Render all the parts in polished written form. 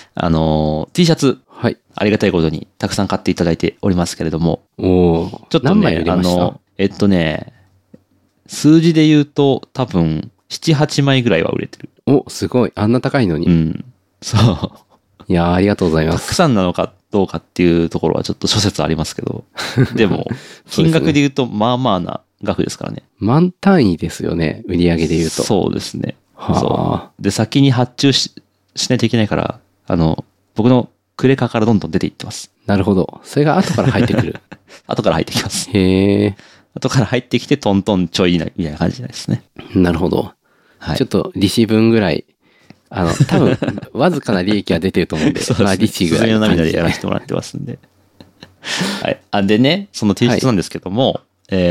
T シャツ、 はい。 ありがたいことにたくさん買っていただいておりますけれども、 おー。 ちょっと何枚ね、 売れました数字で言うと多分7、8枚ぐらいは売れてる。 お、すごい。あんな高いのに。 うん。そう。 いやー、ありがとうございまたす。 くさんなのかどうかっていうところはちょっと諸説ありますけど、でも、金額で言うとまあまあな額ですからね。 万単位ですよね。売り上げで言うと。 そうですね。 はそう。で、先に発注しないといけないから、僕のクレカからどんどん出ていってます。 なるほど。それが後から入ってくる。 後から入ってきます。 へえ。 後から入ってきてトントンちょいなみたいな感じですね。 なるほど。 はい。 ちょっと利子分ぐらい、多分、わずかな利益は出てると思うんで、 そうですね。 まあ利子ぐらいのの感じで。 涙でやらせてもらってますんで。はい。あ、でね、その T シャツなんですけども、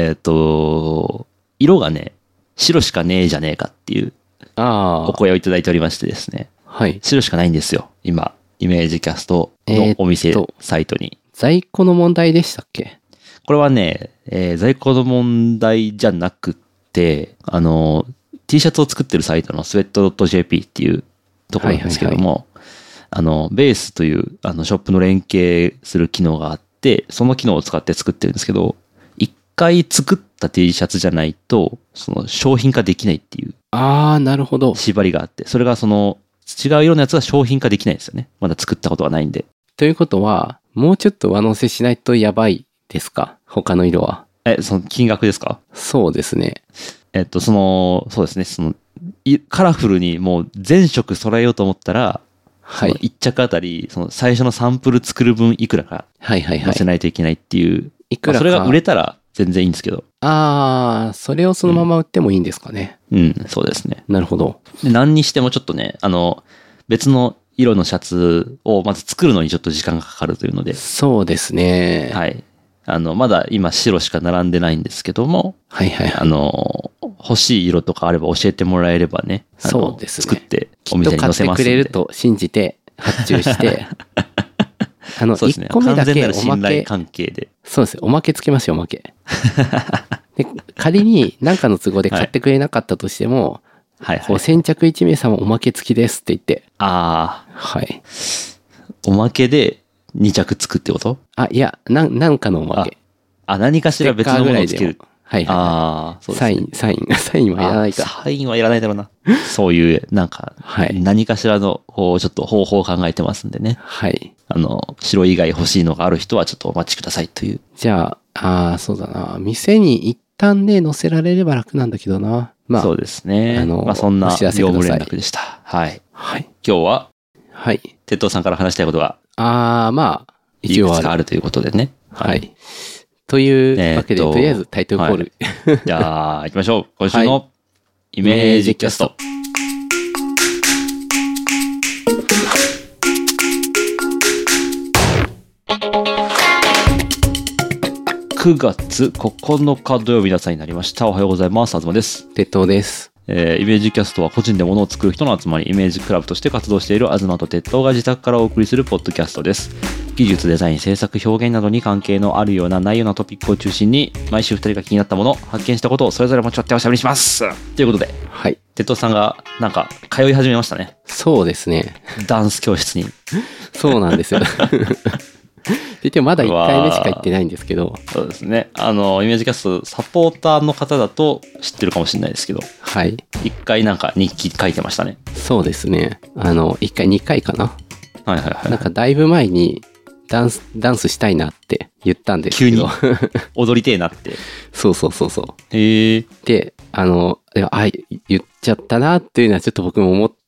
色がね、白しかねえじゃねえかっていうおああ、 声をいただいておりましてですね。 はい。 白しかないんですよ。今、イメージキャストのお店サイトに。 在庫の問題でしたっけ？ これはね、在庫の問題じゃなくて、T シャツを作ってるサイトのスウェット .jp っていうところなんですけども、ベースというショップの連携する機能があって、その機能を使って作ってるんですけど、一回作った T シャツじゃないと、その商品化できないっていうああ、なるほど。 縛りがあって、それがその違う色のやつは商品化できないんですよね。まだ作ったことがないんで。 ということは、もうちょっと上乗せしないとやばいですか？他の色は。 その金額ですか？ そうですね。 そうですね。カラフルにもう全色揃えようと思ったら、 はい。 1着あたり、その最初のサンプル作る分いくらかはいはいはい。 載せないといけないっていう。 いくらか。 それが売れたら全然いいんですけど。 ああ、それをそのまま売ってもいいんですかね。 うん、そうですね。 なるほど。 で何にしてもちょっとね、別の色のシャツをまず作るのにちょっと時間がかかるというので、 そうですね。 はい。まだ今白しか並んでないんですけども、 はいはいはい。 欲しい色とかあれば教えてもらえればね、 そうですね作ってきっとお店に買ってく載せますんで。 れると信じて発注して、 そうですね。 1個目だ完全なるけおま信頼け、 関係で。 そうです。おまけつけますよ、おまけ。で、仮に何かの都合で買ってくれなかったとしても、こうはいはい。 先着1名様おまけ付きですって言って、 あはい。 あ、おまけで2着つくってこと？ あ、いや、なんかのおまけ。 何かしら別のものをつける。 はいはい。 ああ、そうですね。 サインはいらないか。 サインはいらないだろうな。そういう、なんか、 はい何かしらの、こう、ちょっと方法を考えてますんでね。 はい。 白以外欲しいのがある人はちょっとお待ちくださいという。 じゃあ、そうだな。店に一旦ね、載せられれば楽なんだけどな。まあ、 そうですね。まあそんなお知らせ業ください務連絡でした。はい。 はい。 今日は、 はい。 鉄道さんから話したいことが、 まあ、 い一応ある。 くつかあるということでね。 は。い。というわけで、とりあえずタイトルコール。 じゃあ、行きましょう。今週のイメージキャスト。9月9日土曜日の朝になりました。おはようございます。東です。 鉄塔です。 イメージキャストは個人で物を作る人の集まり、イメージクラブとして活動している東と鉄塔が自宅からお送りするポッドキャストです。技術、デザイン、制作、表現などに関係のあるようなないようなトピックを中心に、毎週2人が気になったもの、発見したことをそれぞれ持ち寄っておしゃべりします。ということで、 はい。 鉄塔さんがなんか通い始めましたね。 そうですね。 ダンス教室に。 そうなんですよ。でもまだ1回目しか行ってないんですけど。 そうですね。イメージキャストサポーターの方だと知ってるかもしれないですけど、 はい。 一回なんか日記書いてましたね。 そうですね。1回、2回かな。 はいはいはい。 なんかだいぶ前にダンスしたいなって言ったんですけど。 踊りてえなって。 そうそうそうそう。 へえ。 で、言っちゃったなっていうのはちょっと僕も思って、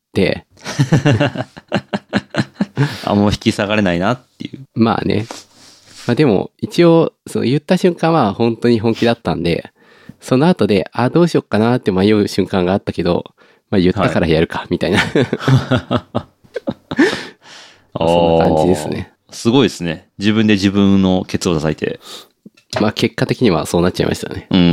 もう引き下がれないなっていう。 まあね。まあでも、一応、言った瞬間は本当に本気だったんで、その後で、どうしよっかなって迷う瞬間があったけど、まあ言ったからやるか、みたいな。そんな感じですね。 すごいですね。自分で自分のケツを叩いて。 まあ結果的にはそうなっちゃいましたね。 うん。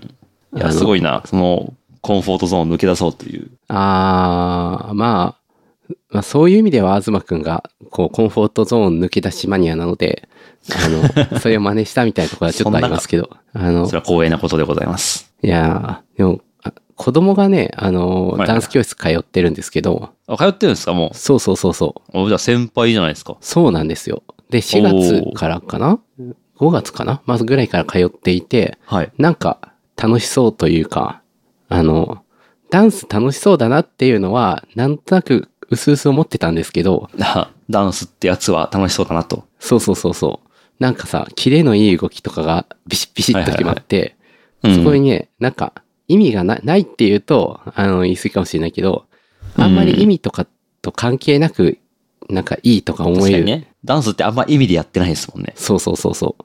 いや、すごいな。その、コンフォートゾーンを抜け出そうという。 まあそういう意味では東くんが、こう、コンフォートゾーン抜け出しマニアなので、それを真似したみたいなところはちょっとありますけど、 それは光栄なことでございます。 いやー、でも、 子供がね、 はいダンス教室通ってるんですけど、 あ、通ってるんですか、もそうそうそうそう。 う。お、じゃあ先輩じゃないですか。 そうなんですよ。で、4月からかな ?5 月かなまずぐらいから通っていて、 はい。 なんか楽しそうというか、ダンス楽しそうだなっていうのは、なんとなく薄々思ってたんですけど、 ダンスってやつは楽しそうだなと。 そうそうそうそう。なんかさ、キレのいい動きとかがビシッビシッと決まって、そこにね、なんか意味がないっていうと、言い過ぎかもしれないけど、あんまり意味とかと関係なく、なんかいいとか思える。 確かにね。ダンスってあんま意味でやってないですもんね。 そうそうそうそう。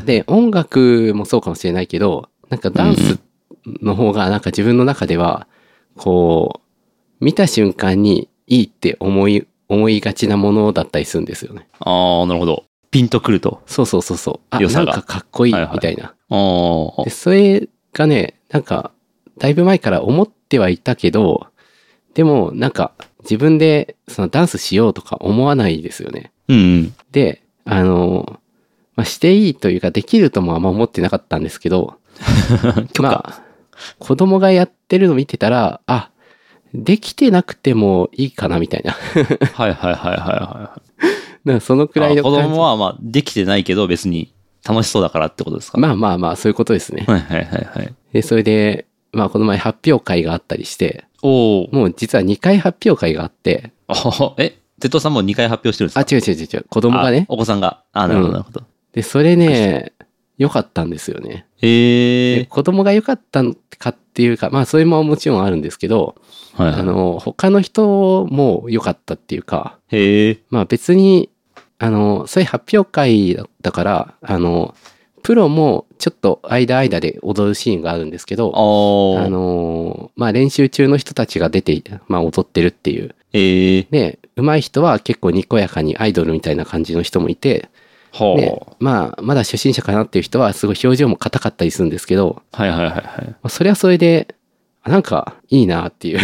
で、音楽もそうかもしれないけど、なんかダンスの方がなんか自分の中では、こう、見た瞬間にいいって思いがちなものだったりするんですよね。 ああ、なるほど。ピンとくると。 そうそうそうそう。あ、なん良さがかかっこいいはいはいみたいな。 ああ。 で、それがね、なんか、だいぶ前から思ってはいたけど、でも、なんか、自分で、そのダンスしようとか思わないですよね。 うんうん。 で、していいというか、できるともあんま思ってなかったんですけど、まあ、子供がやってるの見てたら、あ、できてなくてもいいかなみたいな。 はいはいはいはいはい。 なんかそのくらいの子感じ。 供はまあできてないけど別に楽しそうだからってことですか。 まあまあまあ、そういうことですね。 はいはいはいはい。 で、それで、まあこの前発表会があったりして、 おお。 もう実は2回発表会があって、 哲夫さんも2回発表してるんですあ、 か。 違う違う違う違う、子供がねあ。お子さんが。あ、なるほどなるほど。 で、それね、良かったんですよね。 へえ。 子供が良かったかっていうか、まあそれももちろんあるんですけど、 はいはい。 他の人も良かったっていうか、 へえ。 まあ別に、そういう発表会だから、プロもちょっと間間で踊るシーンがあるんですけど、 ああ。 まあ練習中の人たちが出て、まあ踊ってるっていう。 へえ。 で、上手い人は結構にこやかにアイドルみたいな感じの人もいて、 はで、まあ、まだ初心者かなっていう人はすごい表情も硬かったりするんですけど、 あ。はいはいはいはい。 まあそれはそれで、なんかいいなっていう。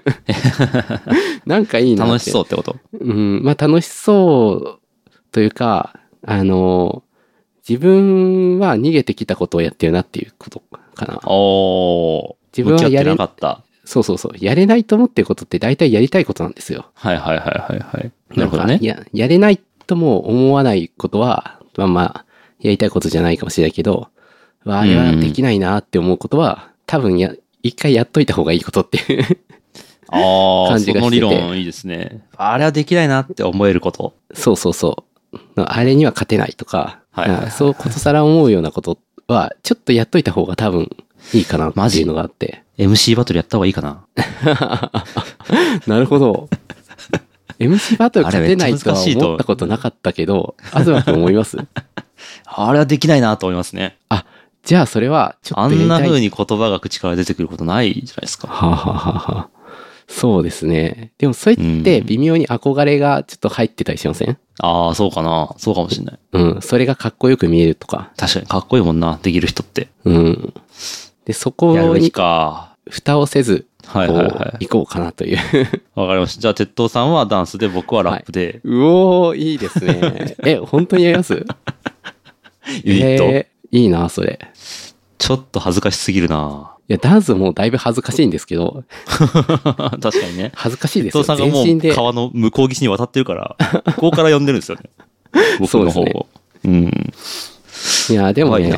なんかいいなって。 楽しそうってこと。 うん、まあ楽しそうというか、自分は逃げてきたことをやってるなっていうことかな。 おー。 自分はやれ向き合ってなかった。 そうそうそう。やれないと思ってることって大体やりたいことなんですよ。 はいはいはいはいはい。なるほどね。 やれないとも思わないことは、まあまあ、やりたいことじゃないかもしれないけど、あれはできないなって思うことは、多分一回やっといた方がいいことっていうああ、 感じがしててその理論いいですね。あれはできないなって思えること。 そうそうそう。あれには勝てないとか、 はいはいはいはい、 そうことさら思うようなことは、ちょっとやっといた方が多分いいかなっていうのがあって。 MC バトルやった方がいいかな。 なるほど。MC バトル勝てないとはあれめっちゃ難しいと思ったことなかったけど、東君思いますあれはできないなと思いますね。 あ、じゃあそれはちょあっとやりたい。 んな風に言葉が口から出てくることないじゃないですか。 はあ、はあはあはあ、そうですね。でもそれって微妙に憧れがちょっと入ってたりしません？ ああ、そうかな。そうかもしれない。 うん。それがかっこよく見えるとか。 確かにかっこいいもんな、できる人って。 うん。で、そこやるべきにか。 蓋をせず、 はいはいはい。 行こうかなという。 わかりました。じゃあ、鉄塔さんはダンスで、僕はラップで。 うおー、いいですね。本当にやりますユニット、 いいな、それ。 ちょっと恥ずかしすぎるないや、ダンスもだいぶ恥ずかしいんですけど、 確かにね。 恥ずかしいですよ。 鉄塔さんがも全身で。 う川の向こう岸に渡ってるから、ここから呼んでるんですよね。僕の方を。うん。 いや、でもね、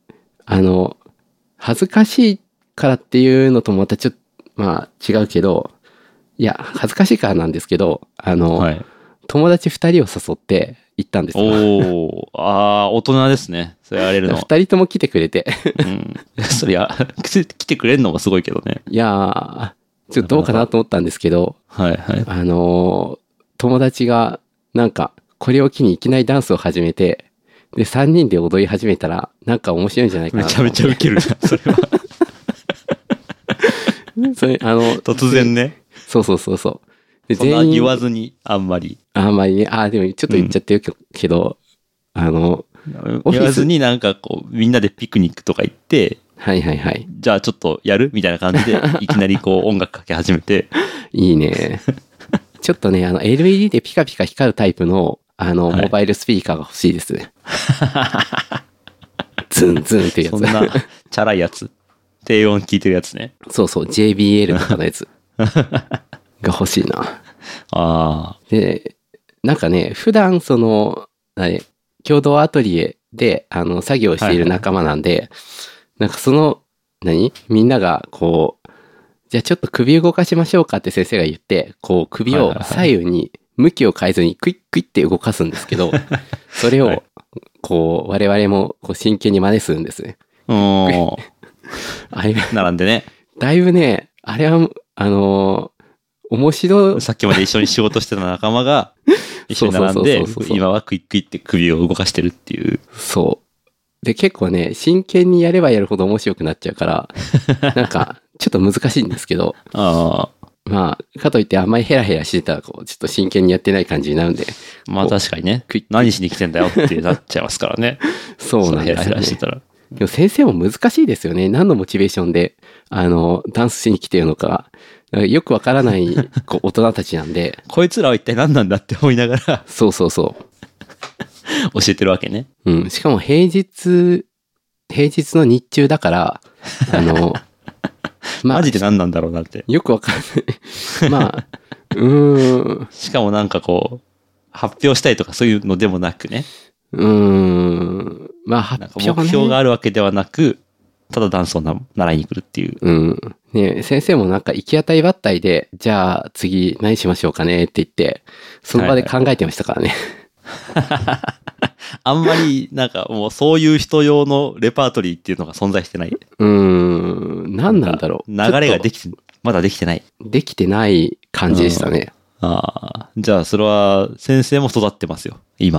恥ずかしいからっていうのともまたちょっと、まあ違うけど、いや、恥ずかしいからなんですけど、 はい。 友達2人を誘って行ったんですよ。 おー、あー、大人ですね。それやれるの。 2人とも来てくれて。 うん。そりゃ、来てくれんのもすごいけどね。 いやー、ちょっとどうかなと思ったんですけど、 はいはい。 友達がなんかこれを機にいきなりダンスを始めて、で、3人で踊り始めたらなんか面白いんじゃないかなとめちゃめちゃウケるじゃん、それは。 それ突然ね。 そうそうそうそう。でそんな言わずに、あんまり。 あんまりね、でもちょっと言っちゃってるけど、オフィス言わずになんかこう、みんなでピクニックとか行って、 はいはいはい。 じゃあちょっとやるみたいな感じで、いきなりこう音楽かけ始めて。 いいね。ちょっとね、LED でピカピカ光るタイプの、モバイルスピーカーが欲しいですね。ズンズンっていうやつ。 そんな、チャラいやつ。 低音聞いてるやつね。 そうそう、JBL とかのやつが欲しいな。 ああ。 で、なんかね、普段共同アトリエで、作業している仲間なんで、なんかみんながこう、じゃあちょっと首動かしましょうかって先生が言って、こう首を左右に向きを変えずにクイックイって動かすんですけど、それをこう我々もこう真剣に真似するんですね。あれ並んでね。 だいぶね、あれは、面白い。 さっきまで一緒に仕事してた仲間が一緒に並んで、今はクイックイって首を動かしてるっていう。 そう。で、結構ね、真剣にやればやるほど面白くなっちゃうから、なんか、ちょっと難しいんですけど、まあ、かといってあんまりヘラヘラしてたら、こう、ちょっと真剣にやってない感じになるんで。 まあ確かにね。何しに来てんだよってなっちゃいますからね。 そうなんですよね。 ヘラヘラしてたら。 でも先生も難しいですよね。何のモチベーションで、ダンスしに来てるのか。よくわからない大人たちなんで。 こいつらは一体何なんだって思いながら。 そうそうそう。 教えてるわけね。 うん。しかも平日の日中だから、 マジで何なんだろうなって。 よくわかんない。まあ、 しかもなんかこう、発表したいとかそういうのでもなくね。 まあ発表ね。 目標があるわけではなく、ただダンスを習いに来るっていう。 ね、先生もなんか行き当たりばったりで、じゃあ次何しましょうかねって言って、その場で考えてましたからね。 あんまりなんかもうそういう人用のレパートリーっていうのが存在してない。 何なんだろう。 流れがまだできてない。 できてない感じでしたね。 じゃあそれは先生も育ってますよ、今。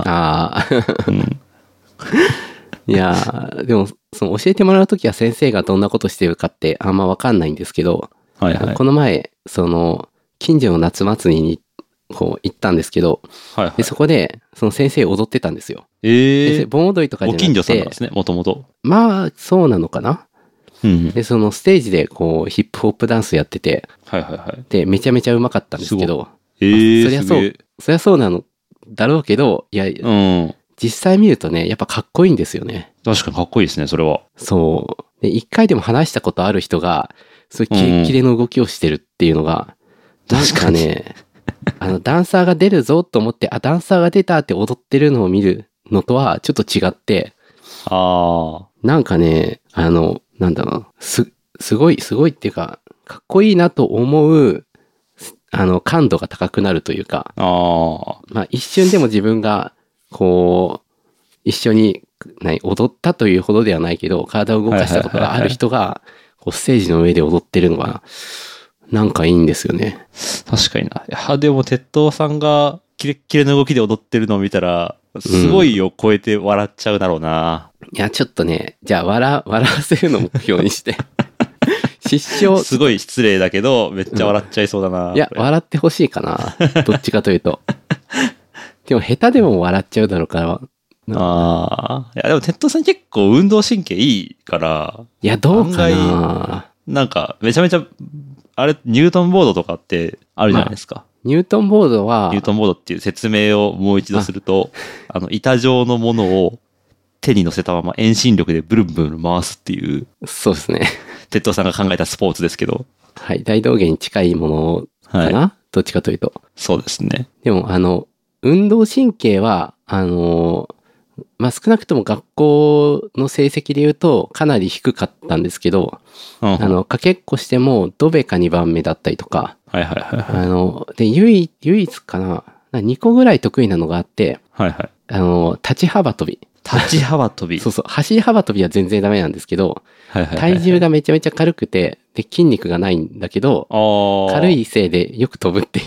いやー、でも、教えてもらうときは先生がどんなことしてるかってあんまわかんないんですけど、この前、近所の夏祭りにこう行ったんですけど、でそこで、その先生踊ってたんですよ。盆踊りとかじゃなくて。 ご近所さんなんですね、もともと。 まあ、そうなのかな。で、そのステージでこう、ヒップホップダンスやってて、で、めちゃめちゃうまかったんですけど、そりゃそうなのだろうけど、いや、実際見るとね、やっぱかっこいいんですよね。 確かにかっこいいですね、それは。 そう。で、一回でも話したことある人が、そういうキレッキレの動きをしてるっていうのが、なんかね、ダンサーが出るぞと思って、ダンサーが出たって踊ってるのを見るのとはちょっと違って、なんかね、なんだろうな、すごいっていうか、かっこいいなと思う、感度が高くなるというか、まあ一瞬でも自分が、こう、一緒に踊ったというほどではないけど、体を動かしたことがある人が、こうステージの上で踊ってるのが、なんかいいんですよね。 確かにな。いや、でも、鉄塔さんがキレッキレの動きで踊ってるのを見たら、すごいを超えて笑っちゃうだろうな。 いや、ちょっとね、じゃあ笑わせるのを目標にして。失笑。 すごい失礼だけど、めっちゃ笑っちゃいそうだな。 いや、笑ってほしいかな。どっちかというと。でも、下手でも笑っちゃうだろうから。 いや、でも、鉄塔さん結構運動神経いいから。 いや、どうかな。 なんか、めちゃめちゃ、あれ、ニュートンボードとかってあるじゃないですか。 ニュートンボードは、 ニュートンボードっていう説明をもう一度すると、板状のものを手に乗せたまま遠心力でブルンブルン回すっていう。 そうですね。 鉄塔さんが考えたスポーツですけど。 はい。大道芸に近いものかな、どっちかというと。 そうですね。 でも、運動神経は、まあ、少なくとも学校の成績で言うとかなり低かったんですけど、かけっこしてもドベか2番目だったりとか、で、唯一かな、2個ぐらい得意なのがあって、立ち幅跳び。 立ち幅跳び。 そうそう。走り幅跳びは全然ダメなんですけど、体重がめちゃめちゃ軽くて、で、筋肉がないんだけど、軽いせいでよく飛ぶって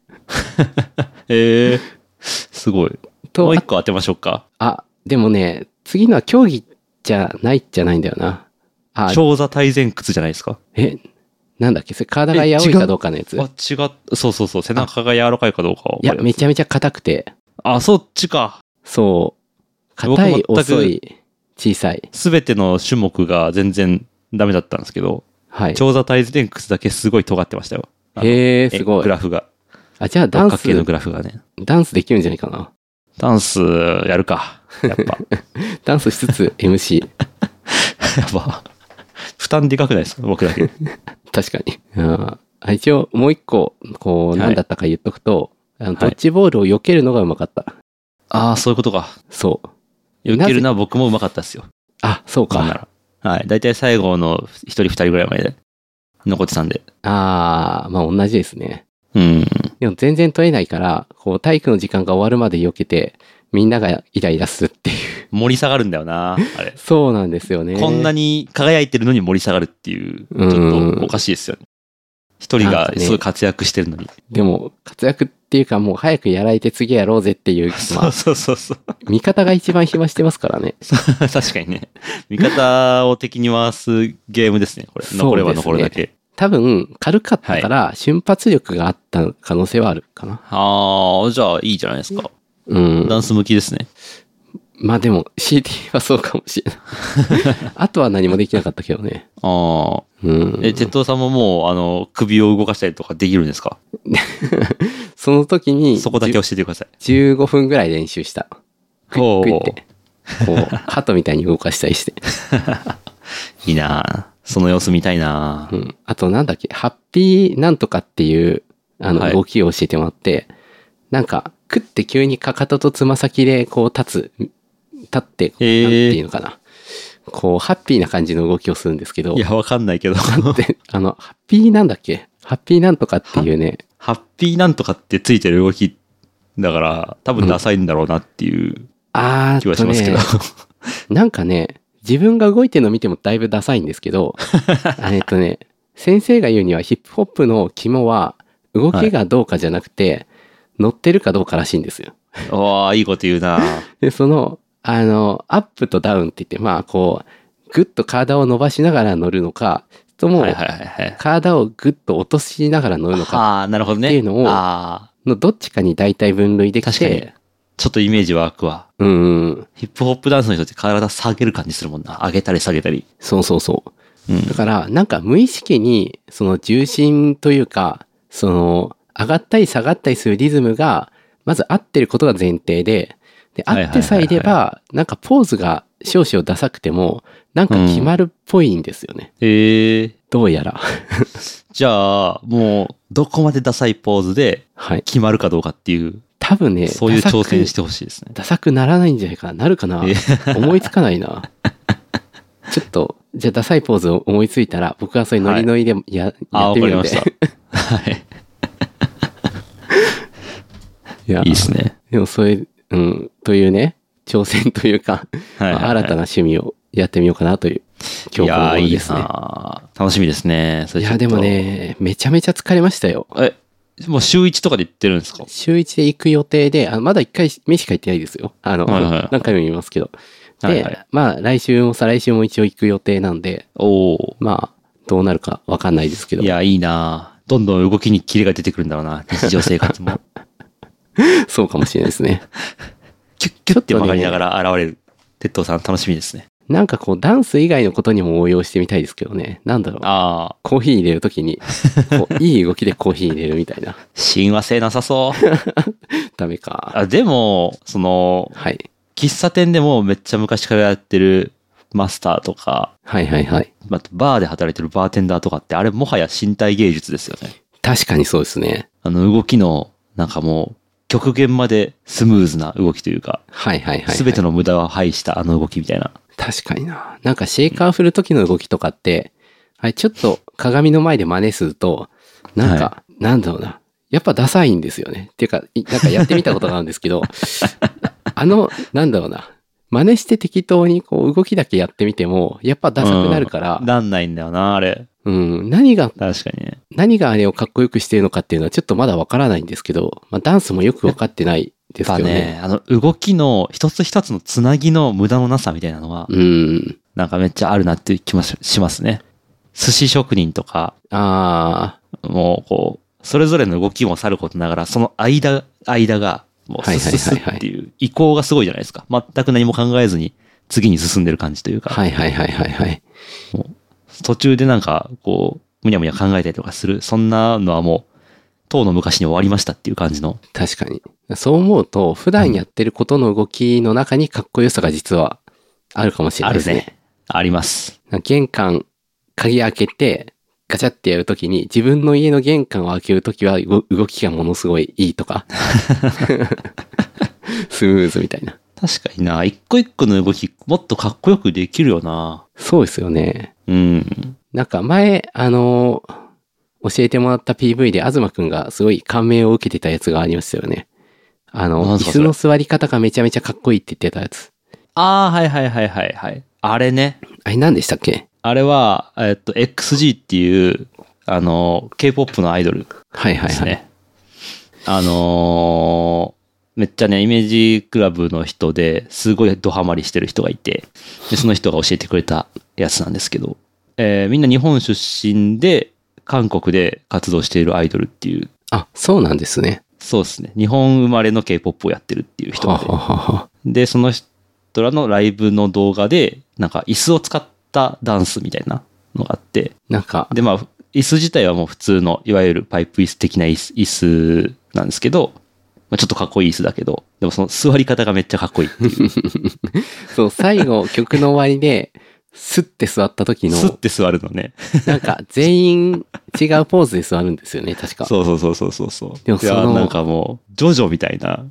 いう。 すごい。もう一個当てましょうか。 でもね、次のは競技じゃないんだよな。 長座体前屈じゃないですか。 なんだっけ、それ体が柔らかいかどうかのやつ。 そうそうそう、背中が柔らかいかどうかは。 いや、めちゃめちゃ硬くて。 そっちか。 そう。硬い、遅い、小さい。 すべての種目が全然ダメだったんですけど、長座体前屈だけすごい尖ってましたよ。 すごい。 グラフが。 じゃあダンス。 のグラフがね。 ダンスできるんじゃないかな。 ダンスやるか。やっぱ。 ダンスしつつ MC。 やば。 負担でかくないですか僕だけ。 確かに。一応、もう一個、こう、何だったか言っとくと、ドッジボールを避けるのがうまかった。 ああ、そういうことか。 そう。 避けるのは僕もうまかったですよ。 あ、そうか。 なんなら。はい。だいたい最後の一人二人ぐらいまで残ってたんで。 まあ同じですね。 うん。 でも全然取れないから、こう、体育の時間が終わるまで避けて、みんながイライラするっていう。 盛り下がるんだよな、あれ。 そうなんですよね。 こんなに輝いてるのに盛り下がるっていう、ちょっとおかしいですよね。一人がすごい活躍してるのに。 でも、活躍っていうかもう早くやられて次やろうぜっていう。 そうそう。 味方が一番暇してますからね。 確かにね。味方を敵に回すゲームですね、これ。残れば残るだけ。 多分、軽かったから瞬発力があった可能性はあるかな。 じゃあいいじゃないですか。ダンス向きですね。 まあでも CD はそうかもしれない。あとは何もできなかったけどね。鉄道さんももう、首を動かしたりとかできるんですか？ その時に、 そこだけ教えてください。 15分ぐらい練習した。クイッて。こう、鳩みたいに動かしたりして。 いいなぁ。その様子見たいなぁ。 あとなんだっけ、ハッピーなんとかっていう、動きを教えてもらって、なんか、クッて急にかかととつま先でこう立って、なんていうのかな。こう、ハッピーな感じの動きをするんですけど。 いや、わかんないけど。 ハッピーなんだっけ？ハッピーなんとかっていうね。 ハッピーなんとかってついてる動きだから、多分ダサいんだろうなっていう気はしますけど。 なんかね、自分が動いてるの見てもだいぶダサいんですけど、先生が言うにはヒップホップの肝は動きがどうかじゃなくて、乗ってるかどうからしいんですよ。 いいこと言うな。 で、アップとダウンって言って、まあ、こう、ぐっと体を伸ばしながら乗るのか、とも、体をぐっと落としながら乗るのか、 なるほどね。 っていうのを、のどっちかに大体分類できて、 確かに。ちょっとイメージ湧くわ。ヒップホップダンスの人って体下げる感じするもんな。上げたり下げたり。 そう。だから、なんか無意識に、その重心というか、上がったり下がったりするリズムが、まず合ってることが前提で、合ってさえいれば、なんかポーズが少々ダサくても、なんか決まるっぽいんですよね。どうやら。 じゃあ、もう、どこまでダサいポーズで、決まるかどうかっていう。 多分ね、 そういう挑戦してほしいですね。 ダサくならないんじゃないかな。なるかな。思いつかないな。ちょっと、じゃあダサいポーズを思いついたら、僕はそういうノリノリでやってみるんで。 はい。 いや、 いいですね。 でもそういう、というね、挑戦というか、新たな趣味をやってみようかなという、今日この頃ですね。 楽しみですね。 いや、でもね、めちゃめちゃ疲れましたよ。 もう週1とかで行ってるんですか？ 週1で行く予定で、まだ1回目しか行ってないですよ。何回も言いますけど。で、まあ、来週も再来週も一応行く予定なんで、まあ、どうなるかわかんないですけど。 いや、いいなどんどん動きにキレが出てくるんだろうな、日常生活も。 そうかもしれないですね。 キュッキュッって曲がりながら現れる。鉄道さん楽しみですね。 なんかこう、ダンス以外のことにも応用してみたいですけどね。なんだろう。コーヒー入れるときに、いい動きでコーヒー入れるみたいな。 親和性なさそう。 ダメか。 でも、喫茶店でもめっちゃ昔からやってるマスターとか、バーで働いてるバーテンダーとかって、あれもはや身体芸術ですよね。 確かにそうですね。 動きの、なんかもう、極限までスムーズな動きというか、すべての無駄を排した動きみたいな。 確かにな。なんかシェイカー振る時の動きとかって、ちょっと鏡の前で真似すると、なんか、なんだろうな。やっぱダサいんですよね。っていうか、なんかやってみたことがあるんですけど、なんだろうな。真似して適当にこう動きだけやってみても、やっぱダサくなるから。 なんないんだよな、あれ。 何が、 確かにね。 何があれをかっこよくしてるのかっていうのはちょっとまだわからないんですけど、まあダンスもよくわかってないですけどね。 動きの一つ一つのつなぎの無駄のなさみたいなのは、なんかめっちゃあるなっていう気もしますね。寿司職人とか、もうこう、それぞれの動きもさることながら、その間が、もうススっていう移行がすごいじゃないですか。全く何も考えずに次に進んでる感じというか。もう途中でなんかこう、むにゃむにゃ考えたりとかする。そんなのはもう、当の昔に終わりましたっていう感じの。 確かに。そう思うと、普段やってることの動きの中にかっこよさが実はあるかもしれないですね。 あるね。あります。 玄関鍵開けて、ガチャってやるときに、自分の家の玄関を開けるときは動きがものすごいいいとか。スムーズみたいな。 確かにな、一個一個の動きもっとかっこよくできるよな。 そうですよね。 うん。 なんか前、教えてもらった PV で東くんがすごい感銘を受けてたやつがありましたよね。椅子の座り方がめちゃめちゃかっこいいって言ってたやつ。 ああ、はいはいはいはいはい。あれね。 あれ何でしたっけ？ あれは、XG っていう、K-POP のアイドルですね。 はいはいはい。 めっちゃね、イメージクラブの人ですごいドハマりしてる人がいて、で、その人が教えてくれたやつなんですけど、みんな日本出身で、韓国で活動しているアイドルっていう。 あ、そうなんですね。 そうですね。日本生まれの K-POP をやってるっていう人で。で、その人らのライブの動画で、なんか椅子を使ったダンスみたいなのがあって、 なんか、 で、まあ、椅子自体はもう普通の、いわゆるパイプ椅子的な椅子なんですけど、まあ、ちょっとかっこいい椅子だけど、でもその座り方がめっちゃかっこいいっていう。 そう、最後曲の終わりで、スッて座った時の、 スッて座るのね。 なんか全員違うポーズで座るんですよね、確か。 そうそうそうそうそう。 でもいや、なんかもう、ジョジョみたいな。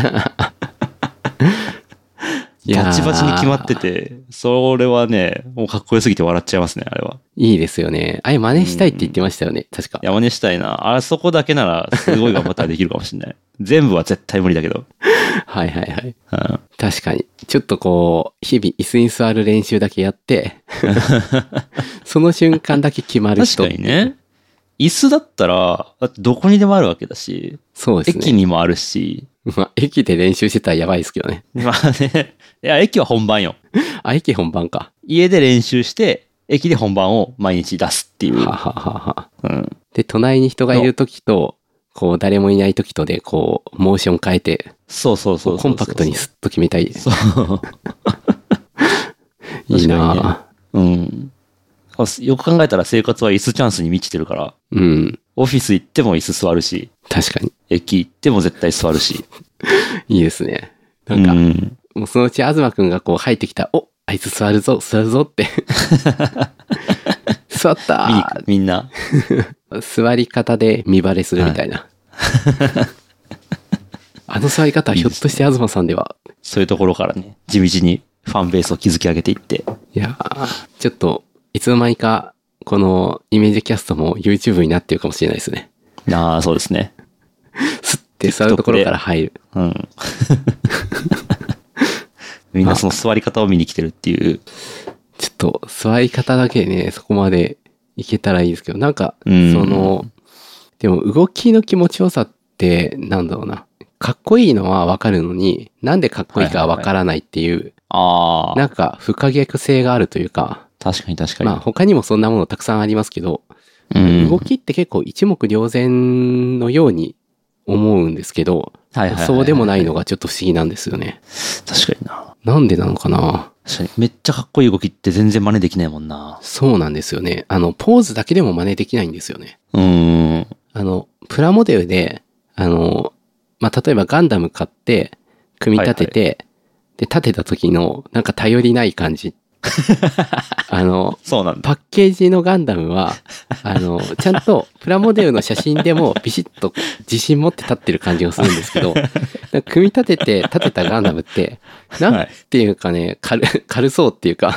バチバチに決まってて、それはね、もうかっこよすぎて笑っちゃいますね、あれは。 いいですよね。あれ真似したいって言ってましたよね、確か。 いや、真似したいな。あそこだけなら、すごい頑張ったらできるかもしれない。全部は絶対無理だけど。 はいはいはい。 うん、 確かに。ちょっとこう、日々椅子に座る練習だけやって、その瞬間だけ決まる人。 確かにね。椅子だったら、だってどこにでもあるわけだし、 そうですね。 駅にもあるし。 まあ、駅で練習してたらやばいですけどね。 まあね。いや、駅は本番よ。 あ、駅本番か。 家で練習して、駅で本番を毎日出すっていう。 はははは。 うん。 で、隣に人がいるときと、こう、誰もいないときとで、こう、モーション変えて、 そうそうそうそうそう。 コンパクトにスッと決めたい。 そう。 いいなぁ。うん。よく考えたら生活は椅子チャンスに満ちてるから。 うん。 オフィス行っても椅子座るし。 確かに。 駅行っても絶対座るし。 いいですね。なんか、もうそのうち東くんがこう入ってきた、お、あいつ座るぞって。座ったーみんな。 座り方で見バレするみたいな。はい、あの座り方はひょっとして東さんでは。 そういうところからね、地道にファンベースを築き上げていって。 いやー、ちょっと、いつの間にか、このイメージキャストも YouTube になってるかもしれないですね。 ああ、そうですね。 スッて座るところから入る。 うん。みんなその座り方を見に来てるっていう。 ちょっと座り方だけでね、そこまでいけたらいいですけど、なんか、その、でも動きの気持ちよさって、なんだろうな。かっこいいのはわかるのに、なんでかっこいいかわからないっていう、なんか不可逆性があるというか、 確かに確かに。 まあ他にもそんなものたくさんありますけど、動きって結構一目瞭然のように思うんですけど、そうでもないのがちょっと不思議なんですよね。 確かにな。 なんでなのかな。 確かに。めっちゃかっこいい動きって全然真似できないもんな。 そうなんですよね。ポーズだけでも真似できないんですよね。プラモデルで、まあ、例えばガンダム買って、組み立てて、で、立てた時の、なんか頼りない感じ。 そうなんだ。 パッケージのガンダムは、ちゃんとプラモデルの写真でもビシッと自信持って立ってる感じがするんですけど、組み立てて立てたガンダムって、なんていうかね、軽そうっていうか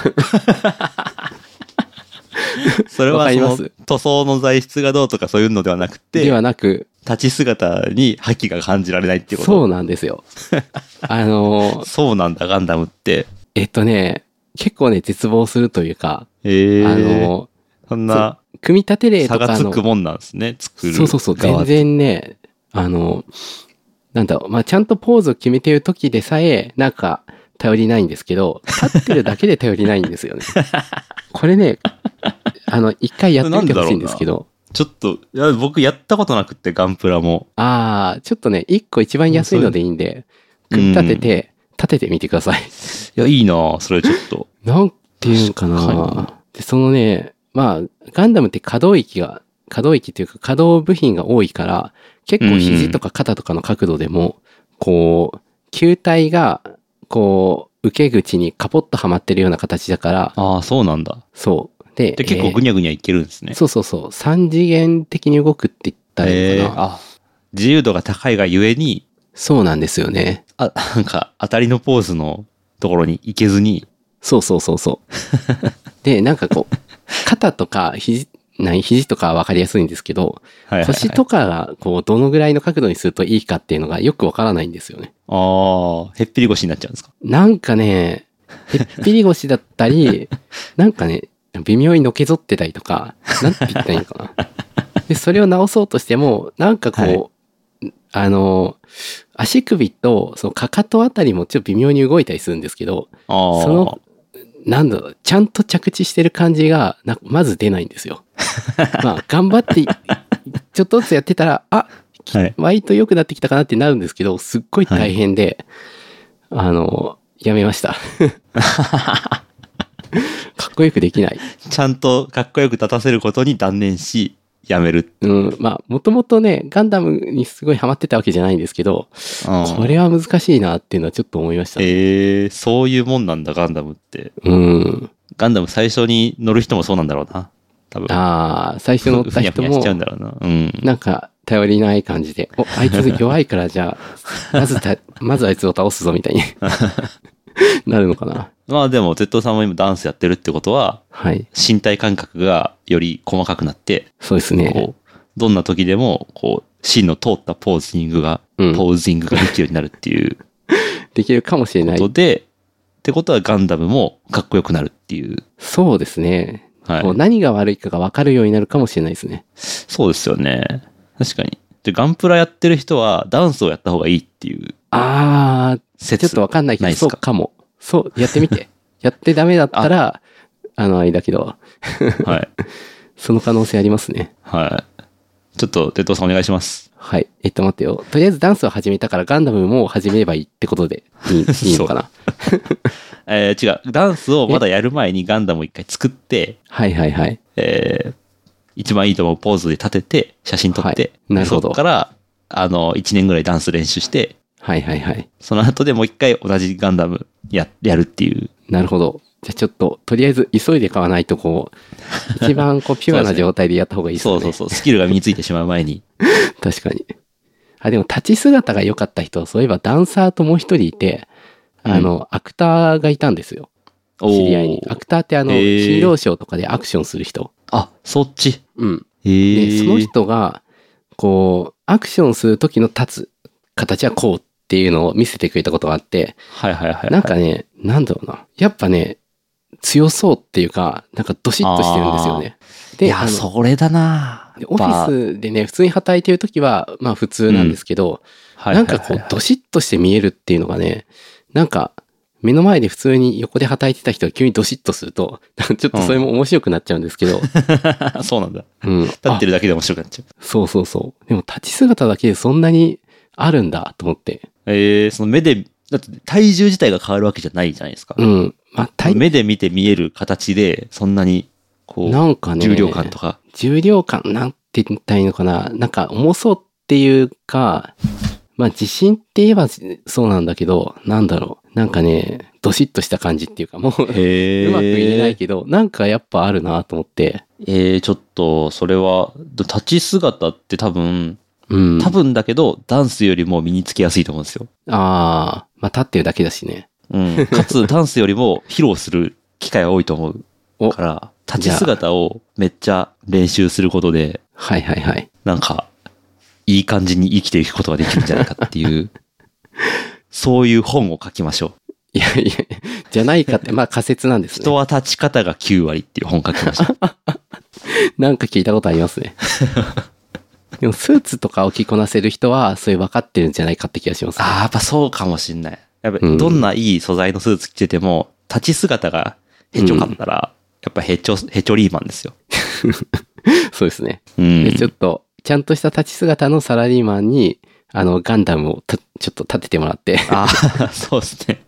それはその塗装の材質がどうとかそういうのではなくて、 ではなく、 立ち姿に覇気が感じられないっていうこと。 そうなんですよ。 そうなんだ、ガンダムって。 結構ね、絶望するというか、 そんな、 組み立て例とかの。 差がつくもんなんですね、作る。 そう、全然ね、なんだろう、まあ、ちゃんとポーズを決めてる時でさえ、なんか、頼りないんですけど、立ってるだけで頼りないんですよね。これね、一回やってみてほしいんですけど。 ちょっと、いや、僕やったことなくって、ガンプラも。 ちょっとね、一個一番安いのでいいんで、組み立てて、立ててみてください。 いや、いいなそれちょっと。 なんていうんかな。で、そのね、まあ、ガンダムって可動域っていうか可動部品が多いから、結構肘とか肩とかの角度でも、こう、球体が、こう、受け口にカポッとはまってるような形だから。 ああ、そうなんだ。 そう。 で、 で、結構ぐにゃぐにゃいけるんですね。 そうそうそう。3次元的に動くって言ったらいいのかな。 あ、自由度が高いがゆえに、 そうなんですよね。 なんか当たりのポーズのところに行けずに。 そうそうそうそう。で、なんかこう、肩とか肘とかはわかりやすいんですけど、 はいはいはい、 腰とかがこう、どのぐらいの角度にするといいかっていうのがよくわからないんですよね。 へっぴり腰になっちゃうんですか？ なんかね、へっぴり腰だったり、なんかね、微妙にのけぞってたりとか、なんて言ったらいいのかな。で、それを直そうとしても、なんかこう、足首とそのかかとあたりもちょっと微妙に動いたりするんですけど、その、なんだろう、ちゃんと着地してる感じが、まず出ないんですよ。まあ、頑張って、ちょっとずつやってたら、割と良くなってきたかなってなるんですけど、すっごい大変で、やめました。かっこよくできない。 ちゃんとかっこよく立たせることに断念し、やめる。 まあ、もともとね、ガンダムにすごいハマってたわけじゃないんですけど、これは難しいなっていうのはちょっと思いましたね。 そういうもんなんだ、ガンダムって。ガンダム最初に乗る人もそうなんだろうな。多分。 最初乗った人も、 しちゃうんだろうな。 なんか、頼りない感じで、あいつ弱いからじゃあ、まずあいつを倒すぞみたいになるのかな。 まあでも、Z さんも今ダンスやってるってことは、 はい。 身体感覚がより細かくなって、 そうですね。 こう、どんな時でも、こう、芯の通ったポージングができるようになるっていう。 できるかもしれない。 ことで、ってことはガンダムもかっこよくなるっていう。 そうですね。 はい。 何が悪いかが分かるようになるかもしれないですね。 そうですよね。確かに。で、ガンプラやってる人はダンスをやった方がいいっていう。ちょっと分かんないけど、そうかも。そう、やってみて。やってダメだったら、あれだけど。 はい。 その可能性ありますね。 はい。ちょっと、鉄道さんお願いします。 はい。待ってよ。とりあえずダンスを始めたからガンダムも始めればいいってことでいいのかな。 違う。ダンスをまだやる前にガンダムを一回作って、 はいはいはい。 一番いいと思うポーズで立てて、写真撮って、 なるほど。 そこから、1年ぐらいダンス練習して、 はいはいはい。 その後でもう一回同じガンダムやるっていう。 なるほど。じゃあちょっと、とりあえず急いで買わないと一番ピュアな状態でやった方がいいですね。 そう。スキルが身についてしまう前に。 確かに。でも立ち姿が良かった人、そういえばダンサーともう一人いて、アクターがいたんですよ。知り合いに。アクターってヒーローショーとかでアクションする人。 そっち。 で、その人が、アクションする時の立つ形はこうっていうのを見せてくれたことがあって、なんかね、なんだろうな。やっぱね、強そうっていうか、なんかドシッとしてるんですよね。 で、いや、それだな。 オフィスでね、普通に働いてる時は、まあ普通なんですけど、なんかドシッとして見えるっていうのがね、なんか、目の前で普通に横で働いてた人が急にドシッとすると、ちょっとそれも面白くなっちゃうんですけど。 そうなんだ。立ってるだけで面白くなっちゃう。 そう。でも立ち姿だけでそんなにあるんだと思って。 その目で、だって体重自体が変わるわけじゃないじゃないですか。目で見て見える形で、そんなに、 なんかね、 重量感とか。 重量感なんて言ったらいいのかな。なんか重そうっていうか、まあ自信って言えばそうなんだけど、なんだろう。なんかね、ドシッとした感じっていうか、もううまく言えないけど、なんかやっぱあるなと思って。 ちょっと、それは、立ち姿って多分だけど、ダンスよりも身につきやすいと思うんですよ。 まあ立ってるだけだしね。 かつ、ダンスよりも披露する機会が多いと思うから、立ち姿をめっちゃ練習することで、なんか、いい感じに生きていくことができるんじゃないかっていう、そういう本を書きましょう。 いや、じゃないかって、まあ仮説なんですね。 人は立ち方が9割っていう本書きました。 なんか聞いたことありますね。でもスーツとかを着こなせる人は、それ分かってるんじゃないかって気がしますね。 やっぱそうかもしんない。やっぱどんないい素材のスーツ着てても、立ち姿がヘチョかったら、やっぱヘチョリーマンですよ。 そうですね。で、ちょっと、ちゃんとした立ち姿のサラリーマンに、ガンダムをちょっと立ててもらって。 そうですね。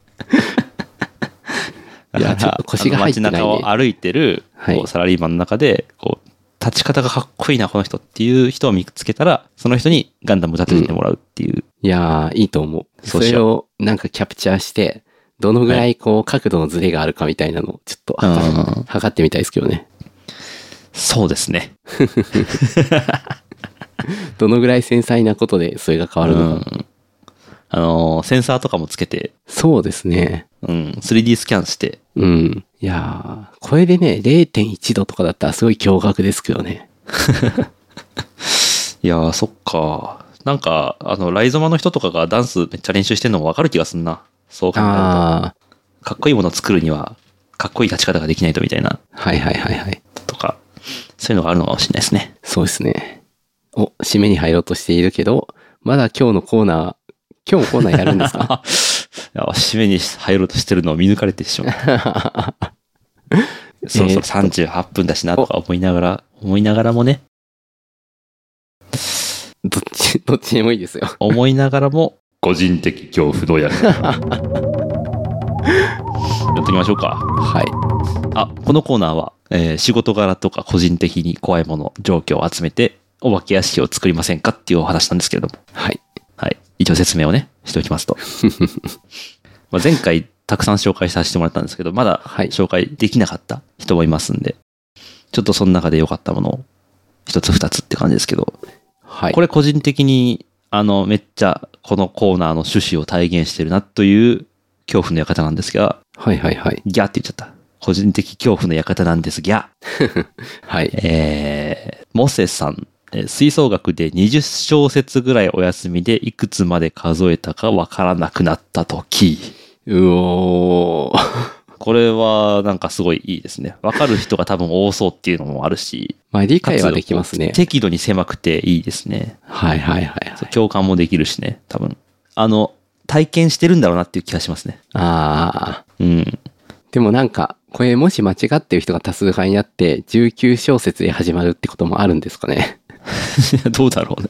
いや、ちょっと腰が入ってないね。 街中を歩いてる、サラリーマンの中で、立ち方がかっこいいな、この人っていう人を見つけたら、その人にガンダムを立ててもらうっていう。 いやー、いいと思う。それをなんかキャプチャーして、どのぐらい角度のズレがあるかみたいなのをちょっと測ってみたいですけどね。 そうですね。 どのぐらい繊細なことでそれが変わるのか。 センサーとかもつけて、 そうですね。 3D スキャンして。 いやー、これでね、0.1 度とかだったらすごい驚愕ですけどね。 いやー、そっか。なんか、ライゾマの人とかがダンスめっちゃ練習してんのもわかる気がすんな。そう考えると。かっこいいものを作るには、かっこいい立ち方ができないとみたいな。 はいはいはいはい。 とか、そういうのがあるのかもしれないですね。 そうですね。締めに入ろうとしているけど、まだ今日もコーナーやるんですか？ いや、締めに入ろうとしてるのを見抜かれてしまう。そろそろ38分だしなとか思いながらもね。 どっちでもいいですよ。 思いながらも、個人的恐怖のやる。やっていきましょうか。 はい。 このコーナーは、仕事柄とか個人的に怖いもの、状況を集めて、お化け屋敷を作りませんかっていうお話なんですけれども。 はい。 はい。一応説明をね、しておきますと。前回たくさん紹介させてもらったんですけど、まだ紹介できなかった人もいますんで、ちょっとその中で良かったものを一つ二つって感じですけど、 はい。 これ個人的に、めっちゃこのコーナーの趣旨を体現してるなという恐怖の館なんですが、 はいはいはい。 ギャって言っちゃった。個人的恐怖の館なんですギャ。 はい。 モセさん。吹奏楽で20小節ぐらいお休みでいくつまで数えたかわからなくなった時。 これはなんかすごいいいですね。わかる人が多分多そうっていうのもあるし。 まあ理解はできますね。 適度に狭くていいですね。 はいはいはい、はい。 共感もできるしね、多分。体験してるんだろうなっていう気がしますね。 でもなんか、これもし間違ってる人が多数派になって19小節で始まるってこともあるんですかね。 どうだろうね。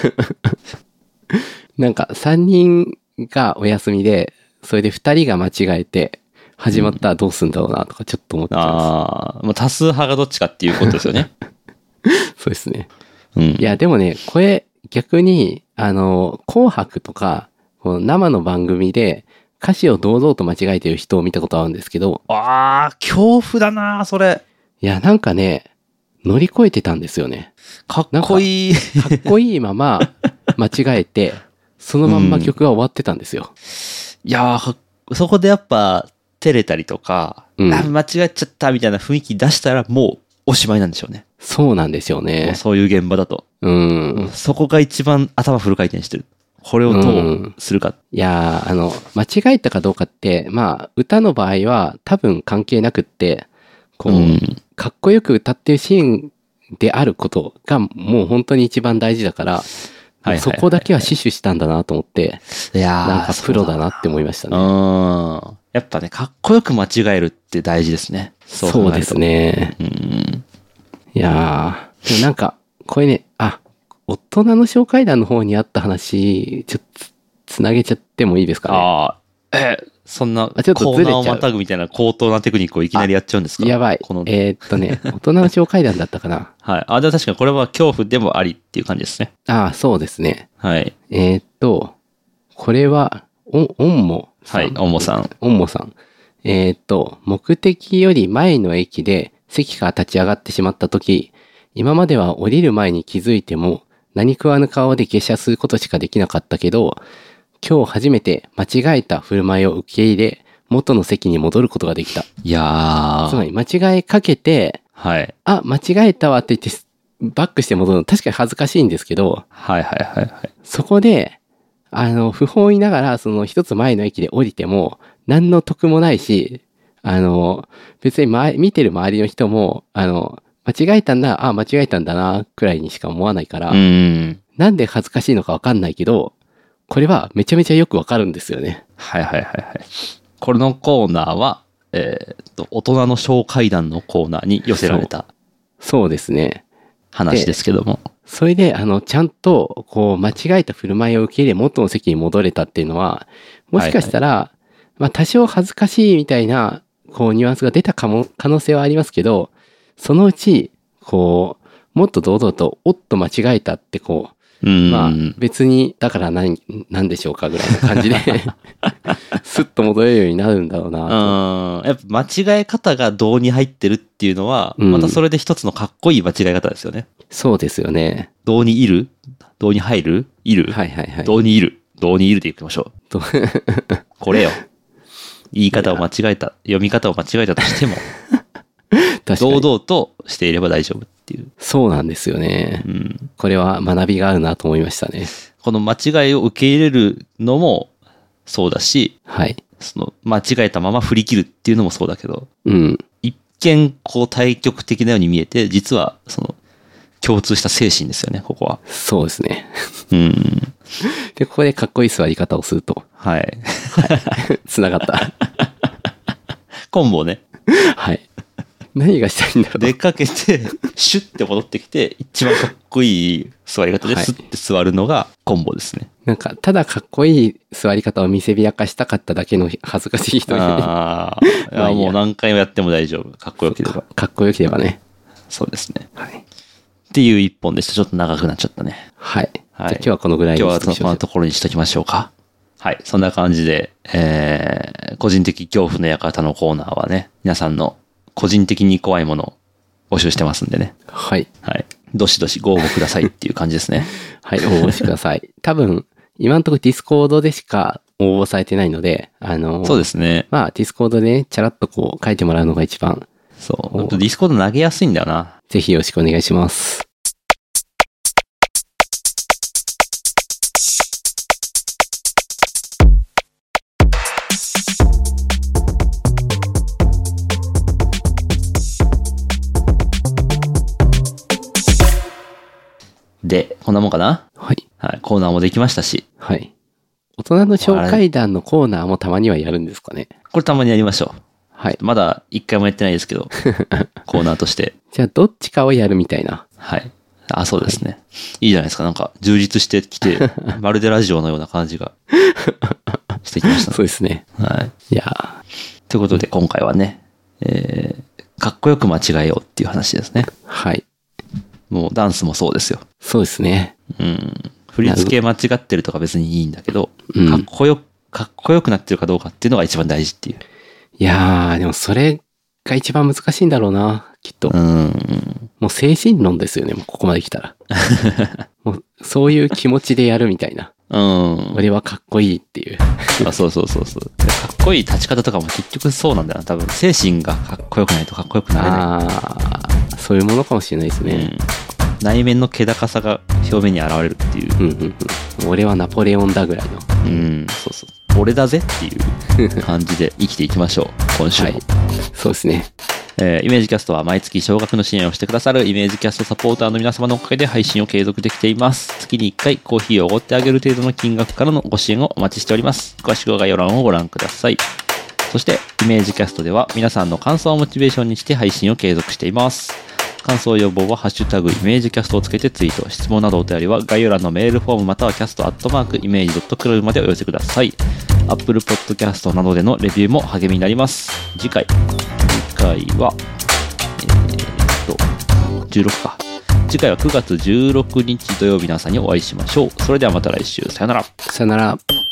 なんか3人がお休みで、それで2人が間違えて始まったらどうするんだろうなとかちょっと思っちゃいます。 多数派がどっちかっていうことですよね。 そうですね。いや、でもね、これ逆に、紅白とか、この生の番組で歌詞を堂々と間違えてる人を見たことあるんですけど。 恐怖だなそれ。 いや、なんかね、乗り越えてたんですよね。 かっこいい。 かっこいいまま間違えて、そのまんま曲が終わってたんですよ。 いやー、そこでやっぱ照れたりとか、間違えちゃったみたいな雰囲気出したらもうおしまいなんでしょうね。 そうなんですよね。 そういう現場だと。そこが一番頭フル回転してる。これをどうするか。 いやー、間違えたかどうかって、まあ、歌の場合は多分関係なくって、こう、かっこよく歌ってるシーンであることがもう本当に一番大事だから、そこだけは死守したんだなと思って、なんかプロだなって思いましたね。 やっぱね、かっこよく間違えるって大事ですね。 そうですね。いやー、でもなんか、これね、大人の紹介談の方にあった話、ちょっとつなげちゃってもいいですかね。 そんなコーナーをまたぐみたいな高等なテクニックをいきなりやっちゃうんですか？ やばい。大人の紹介談だったかな。 はい。でも確かにこれは恐怖でもありっていう感じですね。 そうですね。 はい。 これは、オンモさん。 はい、オンモさん。 オンモさん。目的より前の駅で席から立ち上がってしまったとき、今までは降りる前に気づいても、何食わぬ顔で下車することしかできなかったけど、今日初めて間違えた振る舞いを受け入れ、元の席に戻ることができた。 いやー。 つまり間違えかけて、 はい。 間違えたわって言って、バックして戻るの確かに恥ずかしいんですけど、 はいはいはいはい。 そこで、不本意ながら、その一つ前の駅で降りても、何の得もないし、別に見てる周りの人も、間違えたんだ、間違えたんだな、くらいにしか思わないから、なんで恥ずかしいのかわかんないけど、これはめちゃめちゃよくわかるんですよね。 はいはいはいはい。これのコーナーは、大人の紹介談のコーナーに寄せられた。 そうですね。 話ですけども。 それで、ちゃんと、こう、間違えた振る舞いを受け入れ、元の席に戻れたっていうのは、もしかしたら、まあ、多少恥ずかしいみたいな、こう、ニュアンスが出た可能性はありますけど、そのうち、こう、もっと堂々と、おっと間違えたって、こう、 まあ別にだから何でしょうかぐらいの感じでスッと戻れるようになるんだろうなと。 やっぱ間違え方が胴に入ってるっていうのは、またそれで一つのかっこいい間違え方ですよね。 そうですよね。 胴にいる？胴に入る？いる？ はいはいはい。 胴にいる。胴にいるでいきましょう。これよ。言い方を間違えた、読み方を間違えたとしても、堂々としていれば大丈夫っていう。 そうなんですよね。これは学びがあるなと思いましたね。 この間違いを受け入れるのもそうだし、 はい。 その間違えたまま振り切るっていうのもそうだけど、一見こう対極的なように見えて、実はその共通した精神ですよね、ここは。 そうですね。で、ここでかっこいい座り方をすると。 はい。 繋がった。 コンボね。 はい。何がしたいんだろう。 出かけて、シュッて戻ってきて、一番かっこいい座り方でスッて座るのがコンボですね。 なんか、ただかっこいい座り方を見せびらかしたかっただけの恥ずかしい人に。 ああ。いや、もう何回もやっても大丈夫。かっこよければ。 かっこよければね。 そうですね。 はい。 っていう一本でした。ちょっと長くなっちゃったね。 はい。じゃあ今日はこのぐらいに今日はこのところにしときましょうか。はい。そんな感じで、個人的恐怖の館のコーナーはね、皆さんの個人的に怖いものを募集してますんでね。 はい。 はい。どしどしご応募くださいっていう感じですね。 はい、応募してください。多分、今のところディスコードでしか応募されてないので、 そうですね。 まあ、ディスコードでね、チャラッとこう書いてもらうのが一番。 そう。ディスコード投げやすいんだよな。 ぜひよろしくお願いします。 で、こんなもんかな？ はい。 はい。コーナーもできましたし。 はい。大人の紹介談のコーナーもたまにはやるんですかね？ これたまにやりましょう。 はい。 まだ一回もやってないですけど、コーナーとして。 じゃあ、どっちかをやるみたいな。 はい。あ、そうですね。はい、いいじゃないですか。なんか、充実してきて、まるでラジオのような感じがしてきましたね。 そうですね。 はい。 いやということで、今回はね、かっこよく間違えようっていう話ですね。 はい。 もうダンスもそうですよ。 そうですね。 振り付け間違ってるとか別にいいんだけど、かっこよくなってるかどうかっていうのが一番大事っていう。 いやー、でもそれが一番難しいんだろうな、きっと。もう精神論ですよね、もうここまで来たら。もうそういう気持ちでやるみたいな。俺はかっこいいっていう。 あ、そう。かっこいい立ち方とかも結局そうなんだよな。多分精神がかっこよくないとかっこよくなれない。 ああ、そういうものかもしれないですね。 内面の気高さが表面に現れるっていう。 俺はナポレオンだぐらいの。 そう。俺だぜっていう感じで生きていきましょう。今週も。はい。 そうですね。 イメージキャストは毎月少額の支援をしてくださるイメージキャストサポーターの皆様のおかげで配信を継続できています。月に1回コーヒーをおごってあげる程度の金額からのご支援をお待ちしております。詳しくは概要欄をご覧ください。そしてイメージキャストでは皆さんの感想をモチベーションにして配信を継続しています。感想要望はハッシュタグイメージキャストをつけてツイート、質問などお便りは概要欄のメールフォームまたはキャストイメージ.clubまでお寄せください。Apple Podcast などでのレビューも励みになります。次回は16か。次回は9月16日土曜日の朝にお会いしましょう。それではまた来週。さよなら。 さよなら。